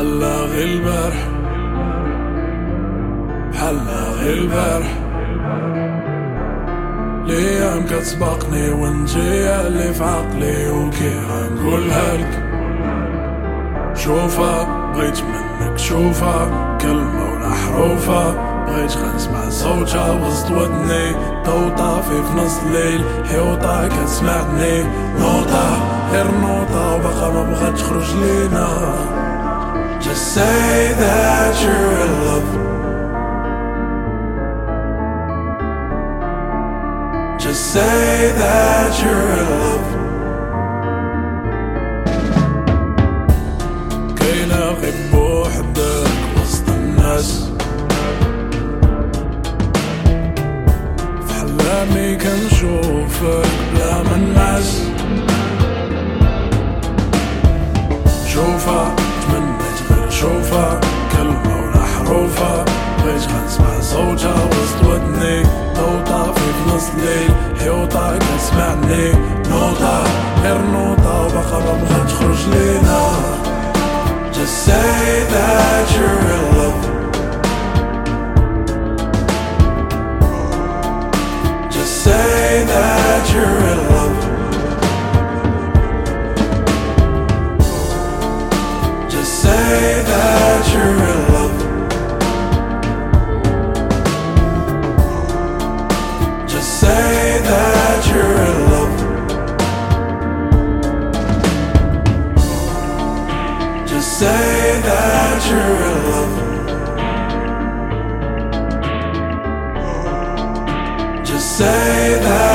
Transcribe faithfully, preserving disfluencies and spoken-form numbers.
بحلا غي البارح بحلا غي البارح ليام كتسبقني وانتي اللي في عقلي وكي غنقولها لك. شوفها بغيت منك شوفها كلمة ولا حروفها، بغيت غنسمع صوتها وسط ودني ضوطة في في نص الليل حيوطة كتسمعني نوطة غير نوطة وباقا ما بغات تخرج لينا. Just say that you're in love. Just say that you're in love. كاينة غير بوحدك وسط الناس، في حلامي كنشوفك بلا ما نعس. شوفها تمنيت غير شوفها كلمة ولا حروفها، بغيت غنسمع صوتها وسط ودني ضوطة في نص الليل حيوطة كتسمعني نوطة غير نوطة وباقا ما بغات تخرج لينا. Just say that you're in love. Just say that you're in love. Just say that you're in love. Just say that you're in love. Just say that you're in love. Just say that